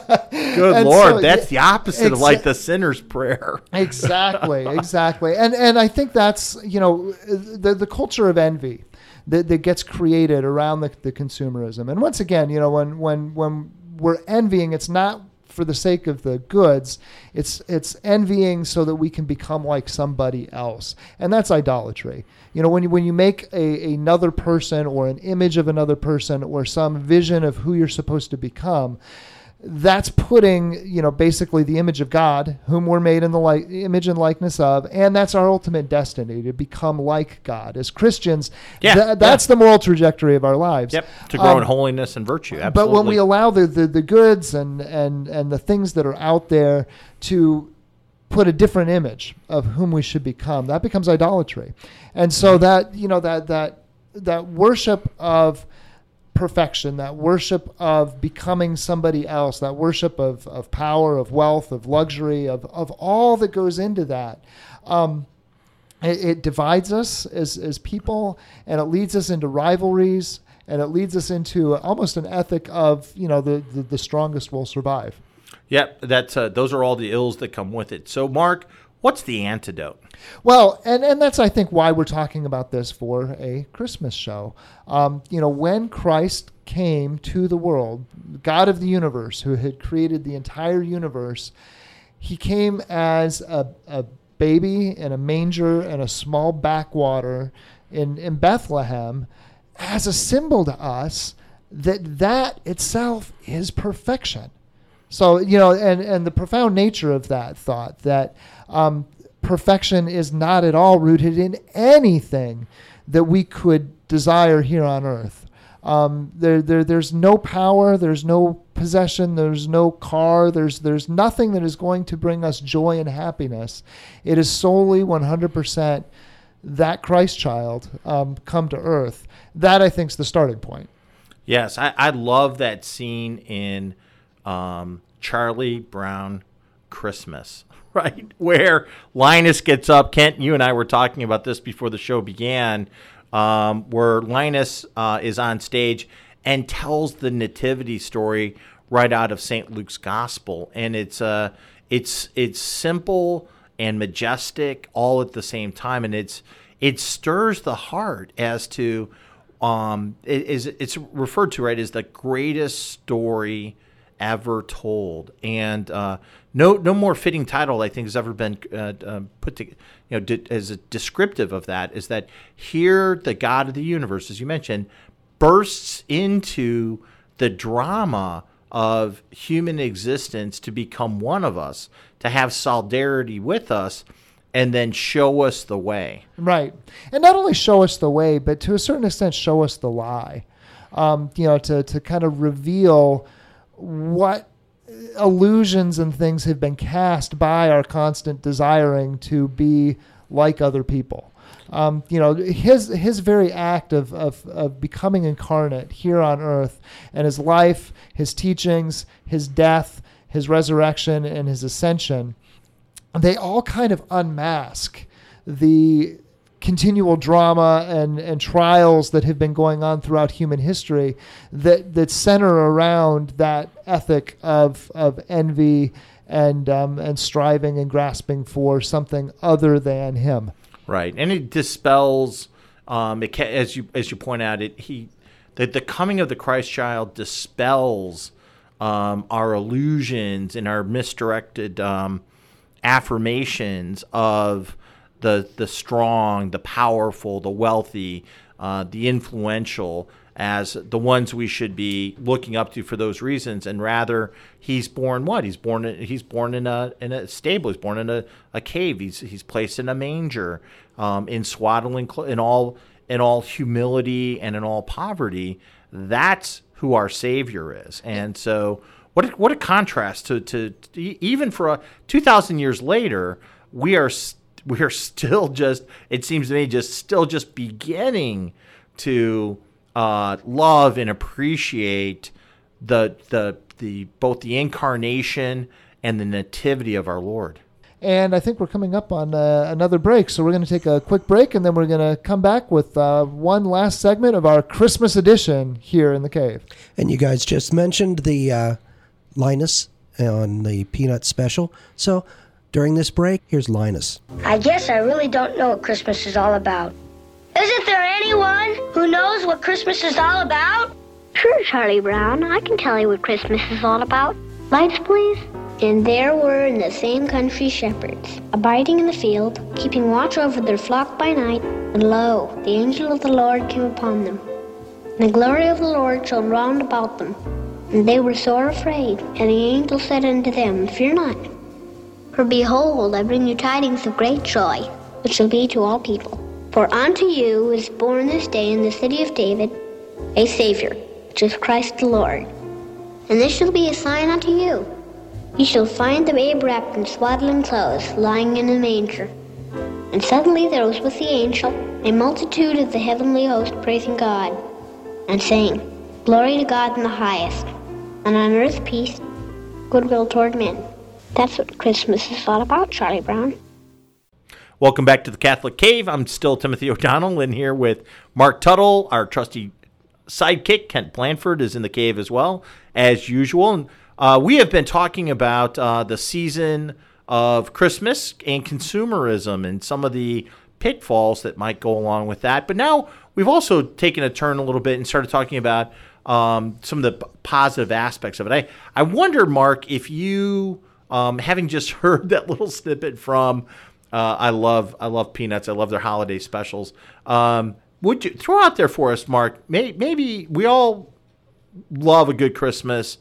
D: good
C: And
D: Lord,
C: so,
D: that's
C: yeah,
D: the opposite of
C: exa-
D: like the sinner's prayer.
C: Exactly, exactly. And and I think that's, you know, the the culture of envy that, that gets created around the, the consumerism. And once again, you know, when when when we're envying, it's not for the sake of the goods. It's it's envying so that we can become like somebody else. And that's idolatry. You know, when you when you make a another person or an image of another person or some vision of who you're supposed to become, that's putting, you know, basically the image of God, whom we're made in the like, image and likeness of, and that's our ultimate destiny, to become like God. As Christians,
D: Yeah,
C: th- that's
D: yeah.
C: the moral trajectory of our lives.
D: Yep, to grow
C: Um,
D: in holiness and virtue. Absolutely.
C: But when we allow the, the, the goods and, and, and the things that are out there to put a different image of whom we should become, that becomes idolatry. And so that, you know, that that that worship of perfection, that worship of becoming somebody else, that worship of, of power, of wealth, of luxury, of, of all that goes into that, um, it, it divides us as, as people, and it leads us into rivalries, and it leads us into almost an ethic of, you know, the, the, the strongest will survive.
D: Yep, that's uh, those are all the ills that come with it. So, Mark, what's the antidote?
C: Well, and, and that's, I think, why we're talking about this for a Christmas show. Um, you know, when Christ came to the world, God of the universe, who had created the entire universe, he came as a, a baby in a manger in a small backwater in, in Bethlehem as a symbol to us that that itself is perfection. So, you know, and, and the profound nature of that thought that um, perfection is not at all rooted in anything that we could desire here on earth. Um, there, there, there's no power, there's no possession, there's no car, there's, there's nothing that is going to bring us joy and happiness. It is solely one hundred percent that Christ child um, come to earth. That, I think, is the starting point.
D: Yes, I, I love that scene in um, Charlie Brown Christmas, right? Where Linus gets up. Kent, you and I were talking about this before the show began, um, where Linus uh, is on stage and tells the nativity story right out of Saint Luke's Gospel. And it's uh, it's it's simple and majestic all at the same time. And it's it stirs the heart as to, um, it is it's referred to, right, as the greatest story ever told, and uh, no no more fitting title I think has ever been uh, uh, put to, you know, di- as a descriptive of that, is that here the God of the universe, as you mentioned, bursts into the drama of human existence to become one of us, to have solidarity with us, and then show us the way.
C: Right. And not only show us the way, but to a certain extent show us the lie. Um, you know, to, to kind of reveal what illusions and things have been cast by our constant desiring to be like other people. Um, you know, his his very act of, of, of becoming incarnate here on earth, and his life, his teachings, his death, his resurrection, and his ascension, they all kind of unmask the continual drama and, and trials that have been going on throughout human history that, that center around that ethic of of envy and um, and striving and grasping for something other than him.
D: Right, and it dispels, um, it ca- as you as you point out, it he that the coming of the Christ child dispels um, our illusions and our misdirected um, affirmations of the the strong, the powerful, the wealthy, uh, the influential as the ones we should be looking up to for those reasons, and rather he's born what? He's born in, he's born in a in a stable. He's born in a, a cave. He's he's placed in a manger, um, in swaddling clo- in all in all humility and in all poverty. That's who our Savior is, and so what a, what a contrast to to, to even for a, two thousand years later, we are we are still just it seems to me just still just beginning to. Uh, love and appreciate the the the both the incarnation and the nativity of our Lord.
C: And I think we're coming up on uh, another break, so we're going to take a quick break, and then we're going to come back with uh, one last segment of our Christmas edition here in the cave.
E: And you guys just mentioned the uh, Linus on the Peanut special, so during this break, here's Linus.
I: I guess I really don't know what Christmas is all about. Isn't there anyone who knows what Christmas is all about?
J: Sure, Charlie Brown. I can tell you what Christmas is all about. Lights, please.
I: And there were in the same country shepherds, abiding in the field, keeping watch over their flock by night. And lo, the angel of the Lord came upon them. And the glory of the Lord shone round about them. And they were sore afraid. And the angel said unto them, Fear not. For behold, I bring you tidings of great joy, which shall be to all people. For unto you is born this day in the city of David a Savior, which is Christ the Lord. And this shall be a sign unto you. Ye shall find the babe wrapped in swaddling clothes, lying in a manger. And suddenly there was with the angel a multitude of the heavenly host praising God, and saying, Glory to God in the highest, and on earth peace, goodwill toward men.
J: That's what Christmas is all about, Charlie Brown.
D: Welcome back to the Catholic Cave. I'm still Timothy O'Donnell in here with Mark Tuttle. Our trusty sidekick, Kent Blanford, is in the cave as well, as usual. And, uh, we have been talking about uh, the season of Christmas and consumerism and some of the pitfalls that might go along with that. But now we've also taken a turn a little bit and started talking about um, some of the p- positive aspects of it. I, I wonder, Mark, if you, um, having just heard that little snippet from Uh, I love I love Peanuts. I love their holiday specials. Um, would you throw out there for us, Mark? May, maybe we all love a good Christmas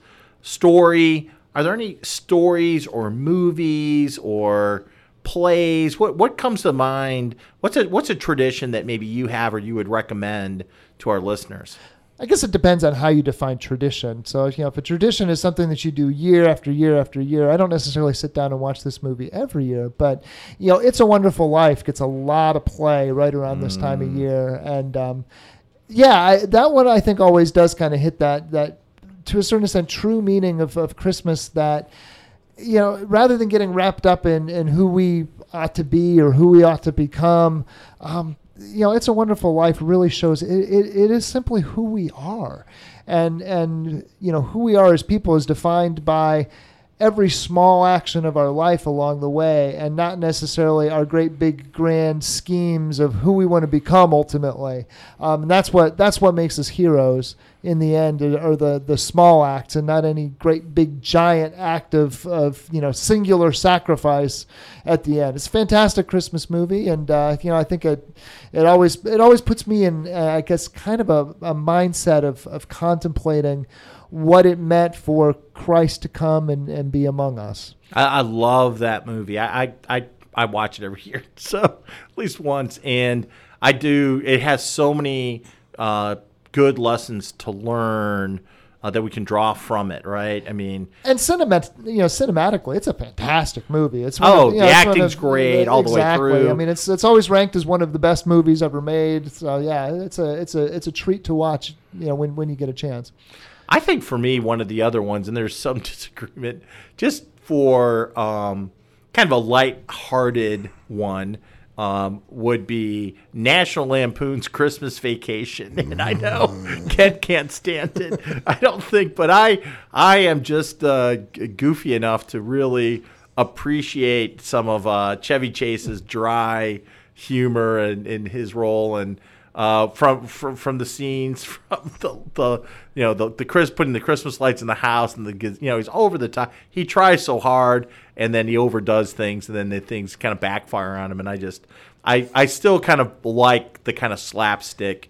D: story. Are there any stories or movies or plays? What what comes to mind? What's a what's a tradition that maybe you have or you would recommend to our listeners?
C: I guess it depends on how you define tradition. So, you know, if a tradition is something that you do year after year after year, I don't necessarily sit down and watch this movie every year, but, you know, It's a Wonderful Life gets a lot of play right around this time of year. And, um, yeah, I, that one I think always does kind of hit that, that to a certain extent, true meaning of, of Christmas that, you know, rather than getting wrapped up in, in who we ought to be or who we ought to become, um, you know, It's a Wonderful Life really shows it, it, it is simply who we are. And, and, you know, who we are as people is defined by every small action of our life along the way and not necessarily our great big grand schemes of who we want to become ultimately. Um, and that's what, that's what makes us heroes in the end, are the, the small acts and not any great big giant act of, of, you know, singular sacrifice at the end. It's a fantastic Christmas movie. And, uh, you know, I think it, it always, it always puts me in, uh, I guess, kind of a, a mindset of, of contemplating what it meant for Christ to come and, and be among us.
D: I, I love that movie. I, I, I, I watch it every year, so at least once. And I do, it has so many uh, good lessons to learn uh, that we can draw from it, right? I mean,
C: and cinema, you know, cinematically, it's a fantastic movie. It's one
D: oh,
C: of, you know,
D: the
C: it's one
D: acting's
C: of,
D: great all
C: exactly.
D: the way through.
C: I mean, it's it's always ranked as one of the best movies ever made. So yeah, it's a it's a it's a treat to watch. You know, when when you get a chance.
D: I think for me, one of the other ones, and there's some disagreement, just for um, kind of a light-hearted one, um, would be National Lampoon's Christmas Vacation. And I know Ken can't stand it. I don't think, but I I am just uh, goofy enough to really appreciate some of uh, Chevy Chase's dry humor and in his role and. Uh, from, from from the scenes, from the, the you know the the Chris putting the Christmas lights in the house and the you know he's over the top. He tries so hard and then he overdoes things and then the things kind of backfire on him. And I just I I still kind of like the kind of slapstick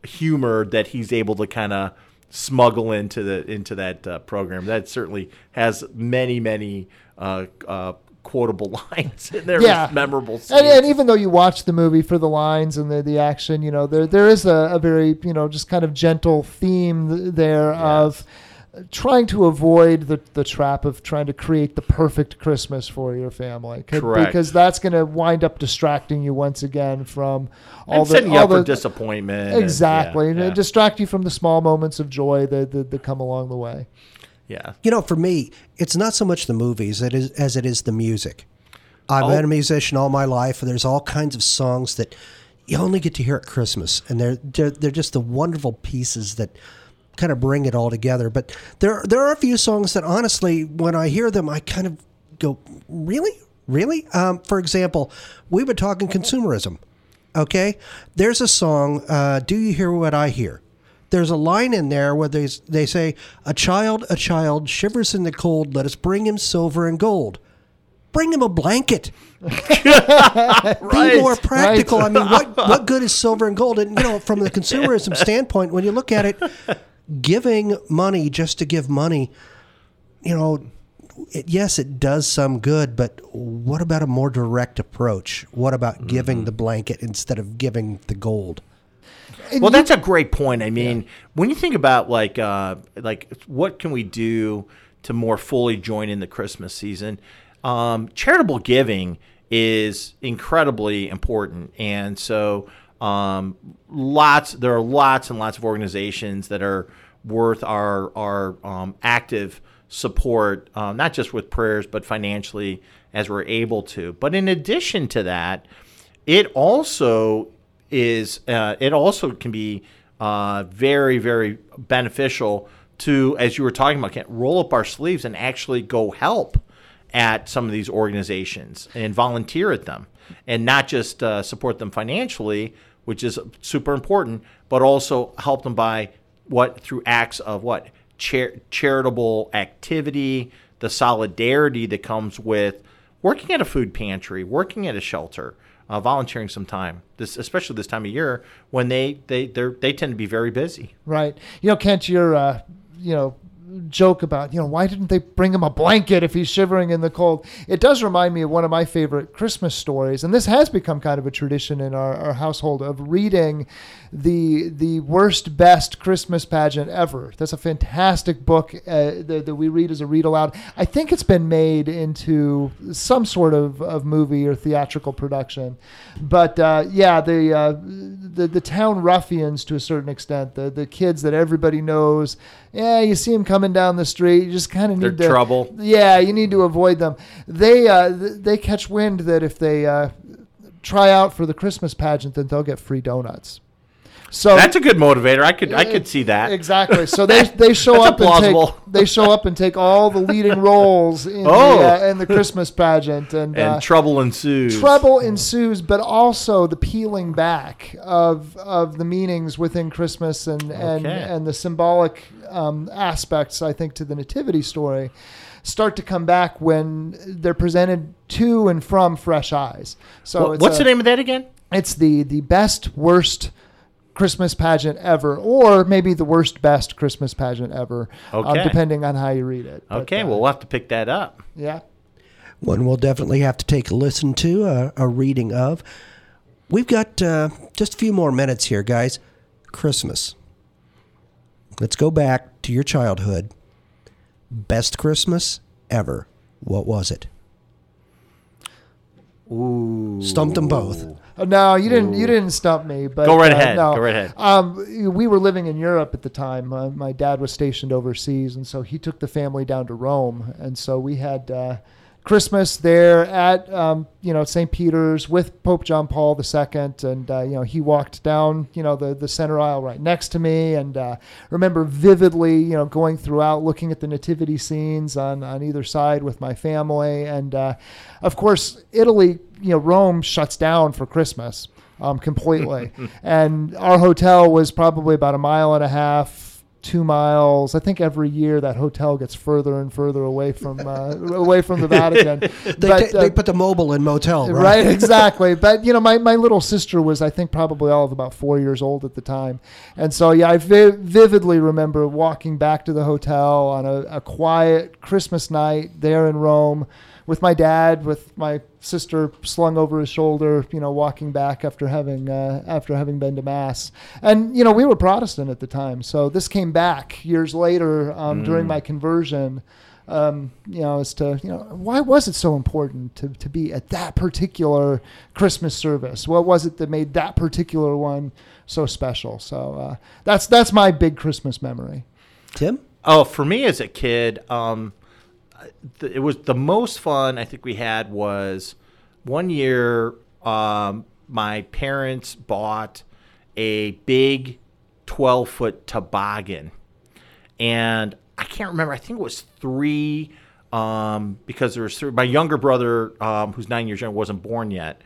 D: humor that he's able to kind of smuggle into the into that uh, program. That certainly has many many uh, uh, quotable lines in there.
C: Yeah,
D: memorable scenes.
C: And, and even though you watch the movie for the lines and the, the action, you know, there there is a, a very, you know, just kind of gentle theme there yes. of trying to avoid the, the trap of trying to create the perfect Christmas for your family.
D: Correct.
C: Because that's going to wind up distracting you once again from all
D: and
C: the
D: setting you
C: all
D: up
C: the,
D: for disappointment.
C: Exactly.
D: And, yeah,
C: and
D: yeah.
C: distract you from the small moments of joy that, that, that come along the way.
D: Yeah.
E: You know, for me, it's not so much the movies it is, as it is the music. I've
D: oh.
E: been a musician all my life, and there's all kinds of songs that you only get to hear at Christmas, and they're they're, they're just the wonderful pieces that kind of bring it all together. But there there are a few songs that, honestly, when I hear them, I kind of go, really? Really? Um, for example, we've been talking consumerism, okay? There's a song, uh, Do You Hear What I Hear? There's a line in there where they, they say, a child, a child, shivers in the cold, let us bring him silver and gold. Bring him a blanket.
D: right.
E: Be more practical.
C: Right.
E: I mean, what, what good is silver and gold? And, you know, from the consumerism standpoint, when you look at it, giving money just to give money, you know, it, yes, it does some good, but what about a more direct approach? What about mm-hmm. giving the blanket instead of giving the gold?
D: Well, that's a great point. I mean, yeah. when you think about like, uh, like what can we do to more fully join in the Christmas season? Um, charitable giving is incredibly important, and so um, lots. There are lots and lots of organizations that are worth our our um, active support, um, not just with prayers, but financially as we're able to. But in addition to that, it also is. Uh, it also can be uh, very, very beneficial to, as you were talking about, Kent, roll up our sleeves and actually go help at some of these organizations and volunteer at them, and not just uh, support them financially, which is super important, but also help them by what through acts of what Char- charitable activity, the solidarity that comes with working at a food pantry, working at a shelter, uh, volunteering some time. This, especially this time of year when they they they they tend to be very busy.
C: Right. You know, Kent, you're uh, you know. joke about, you know, why didn't they bring him a blanket if he's shivering in the cold? It does remind me of one of my favorite Christmas stories, and this has become kind of a tradition in our, our household of reading the the worst best Christmas pageant ever. That's a fantastic book uh, that, that we read as a read aloud. I think it's been made into some sort of, of movie or theatrical production, but uh, yeah, the, uh, the the town ruffians to a certain extent, the the kids that everybody knows. Yeah, you see them coming down the street. You just kind of need
D: They're
C: to
D: trouble.
C: Yeah, you need to avoid them. They uh, they catch wind that if they uh, try out for the Christmas pageant, then they'll get free donuts. So
D: that's a good motivator. I could I could see that.
C: Exactly. So they they show up and take they show up and take all the leading roles in,
D: oh.
C: the, uh, in the Christmas pageant, and,
D: and
C: uh,
D: trouble ensues.
C: Trouble ensues, but also the peeling back of of the meanings within Christmas and
D: okay.
C: and, and the symbolic um, aspects, I think, to the nativity story start to come back when they're presented to and from fresh eyes. So
D: well,
C: it's
D: what's
C: a,
D: the name of that again?
C: It's the the best worst Christmas pageant ever, or maybe the worst best Christmas pageant ever,
D: okay.
C: um, depending on how you read it.
D: Okay,
C: but, uh,
D: well, we'll have to pick that up.
C: Yeah.
E: One we'll definitely have to take a listen to, uh, a reading of. We've got uh, just a few more minutes here, guys. Christmas. Let's go back to your childhood. Best Christmas ever. What was it?
D: Ooh.
E: Stumped them both.
C: No, you didn't. Ooh. You didn't stump me. But
D: go right
C: uh,
D: ahead.
C: No.
D: Go right ahead.
C: Um, we were living in Europe at the time. Uh, my dad was stationed overseas, and so he took the family down to Rome, and so we had uh, Christmas there at um, you know Saint Peter's with Pope John Paul the Second, and uh, you know he walked down you know the the center aisle right next to me, and uh, remember vividly you know going throughout looking at the nativity scenes on on either side with my family, and uh, of course Italy. You know, Rome shuts down for Christmas um, completely. And our hotel was probably about a mile and a half two miles. I think every year that hotel gets further and further away from uh, away from the Vatican.
E: They,
C: But,
E: ta-
C: uh,
E: they put the mobile in motel, right?
C: Right, exactly. But, you know, my, my little sister was, I think, probably all of about four years old at the time. And so, yeah, I vi- vividly remember walking back to the hotel on a, a quiet Christmas night there in Rome with my dad, with my sister slung over his shoulder, you know, walking back after having uh, after having been to Mass. And, you know, we were Protestant at the time. So this came back years later um,
D: Mm.
C: during my conversion. Um, you know, as to, you know, why was it so important to, to be at that particular Christmas service? What was it that made that particular one so special? So uh, that's that's my big Christmas memory.
E: Tim?
D: Oh, for me as a kid, um, th- it was the most fun I think we had was one year um, my parents bought a big twelve-foot toboggan. And I can't remember. I think it was three um, because there was three. My younger brother, um, who's nine years younger, wasn't born yet.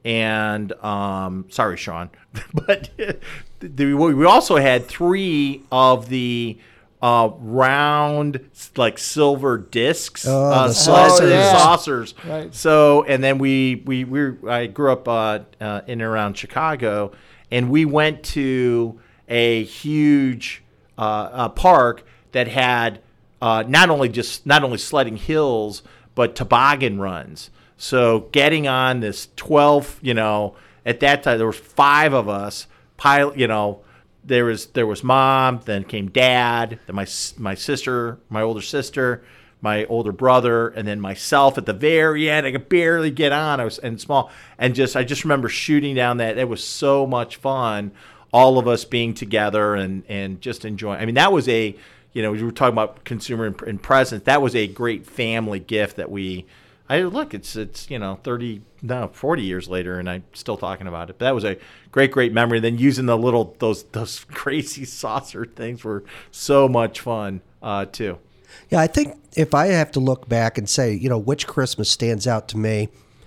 D: And um, sorry, Sean, but the, we also had three of the uh, round, like silver discs,
E: Oh,
D: uh,
E: the
D: saucers.
C: saucers. Yeah.
D: saucers.
C: Right.
D: So, and then we we we were, I grew up uh, uh, in and around Chicago, and we went to a huge uh, uh, park that had uh, not only just not only sledding hills but toboggan runs. So getting on this twelve, you know, at that time there was five of us. Pilot, you know, there was there was mom, then came dad, then my my sister, my older sister, my older brother, and then myself at the very end. I could barely get on. I was and small, and just I just remember shooting down that. It was so much fun. All of us being together and and just enjoying. I mean, that was a, you know, we were talking about consumer and, and presents. That was a great family gift that we. I look, it's it's you know thirty no forty years later, and I'm still talking about it. But that was a great great memory. Then using the little those those crazy saucer things were so much fun uh, too.
E: Yeah, I think if I have to look back and say, you know, which Christmas stands out to me,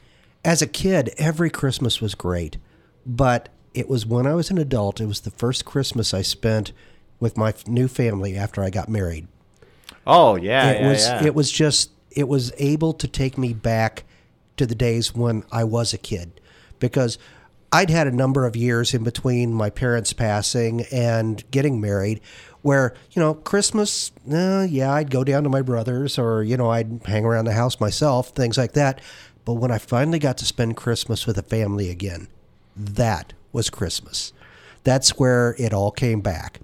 E: as a kid, every Christmas was great. But it was when I was an adult, it was the first Christmas I spent with my f- new family after I got married.
D: Oh yeah,
E: It
D: yeah,
E: was
D: yeah.
E: it was just it was able to take me back to the days when I was a kid, because I'd had a number of years in between my parents passing and getting married where, you know, Christmas, uh, yeah, I'd go down to my brother's, or, you know, I'd hang around the house myself, things like that. But when I finally got to spend Christmas with a family again, that was Christmas. That's where it all came back.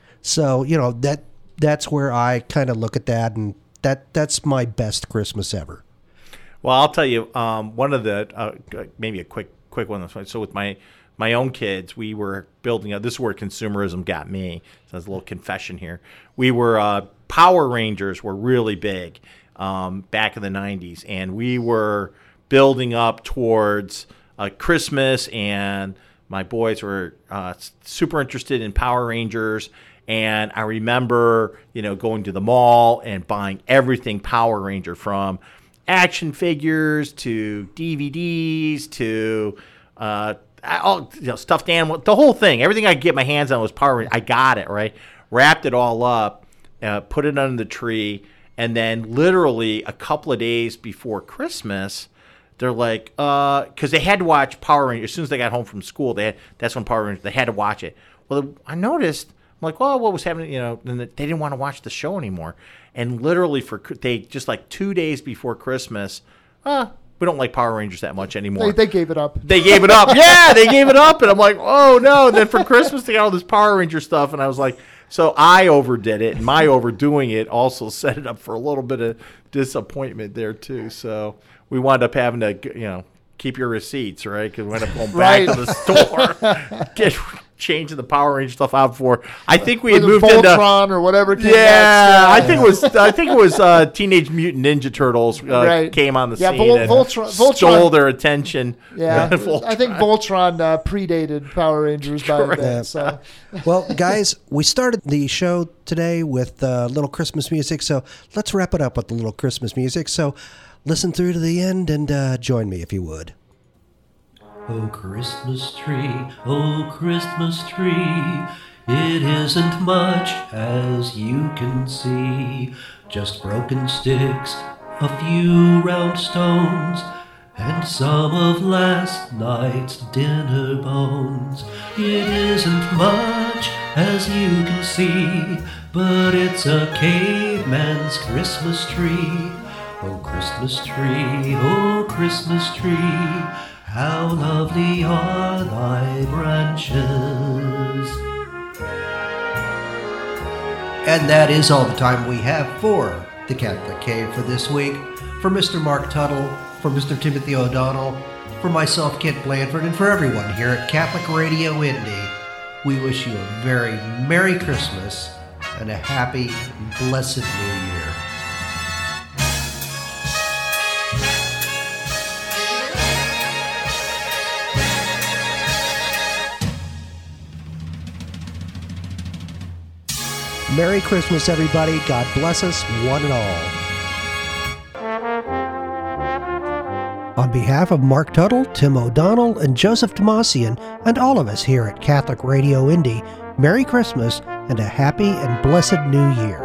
E: So, you know, that that's where I kind of look at that, and that that's my best Christmas ever.
D: Well, I'll tell you, um, one of the uh, maybe a quick quick one. So with my my own kids, we were building. A, this is where consumerism got me. So there's a little confession here. We were uh, Power Rangers were really big um, back in the nineties, and we were building up towards uh, Christmas, and my boys were uh, super interested in Power Rangers. And I remember, you know, going to the mall and buying everything Power Ranger, from action figures to D V Ds to uh, all, you know, stuffed animal, the whole thing. Everything I could get my hands on was Power Ranger. I got it, right? Wrapped it all up, uh, put it under the tree, and then literally a couple of days before Christmas, they're like, uh, because they had to watch Power Rangers. As soon as they got home from school, they had, that's when Power Rangers, they had to watch it. Well, I noticed, I'm like, well, what was happening? You know, and they didn't want to watch the show anymore. And literally for they just like two days before Christmas, uh, we don't like Power Rangers that much anymore.
C: They, they gave it up.
D: They gave it up. Yeah, they gave it up. And I'm like, oh no. And then for Christmas, they got all this Power Ranger stuff. And I was like, so I overdid it. And my overdoing it also set it up for a little bit of disappointment there too. So we wound up having to, you know, keep your receipts, right? Because we ended up going back
C: Right.
D: to the store, get changing the Power Ranger stuff out for. I think we
C: Or
D: had
C: the
D: moved
C: Voltron
D: into
C: or whatever. Came
D: yeah,
C: next.
D: I think it was I think it was uh, Teenage Mutant Ninja Turtles uh,
C: Right.
D: came on the
C: Yeah,
D: scene
C: Vol-
D: and
C: Voltron-
D: stole
C: Voltron-
D: their attention.
C: Yeah,
D: Voltron.
C: I think Voltron uh, predated Power Rangers by a bit.
E: Yeah.
C: So
E: Well, guys, we started the show today with a uh, little Christmas music, so let's wrap it up with a little Christmas music. So listen through to the end and uh, join me if you would.
A: Oh, Christmas tree, oh, Christmas tree, It isn't much, as you can see, just broken sticks, a few round stones, and some of last night's dinner bones. It isn't much, as you can see, but it's a caveman's Christmas tree. Oh, Christmas tree, oh, Christmas tree, how lovely are thy branches.
E: And that is all the time we have for the Catholic Cave for this week. For Mister Mark Tuttle, for Mister Timothy O'Donnell, for myself, Kent Blanford, and for everyone here at Catholic Radio Indy, we wish you a very Merry Christmas and a happy, blessed New Year. Merry Christmas, everybody. God bless us, one and all. On behalf of Mark Tuttle, Tim O'Donnell, and Joseph Demasian, and all of us here at Catholic Radio Indy, Merry Christmas and a happy and blessed New Year.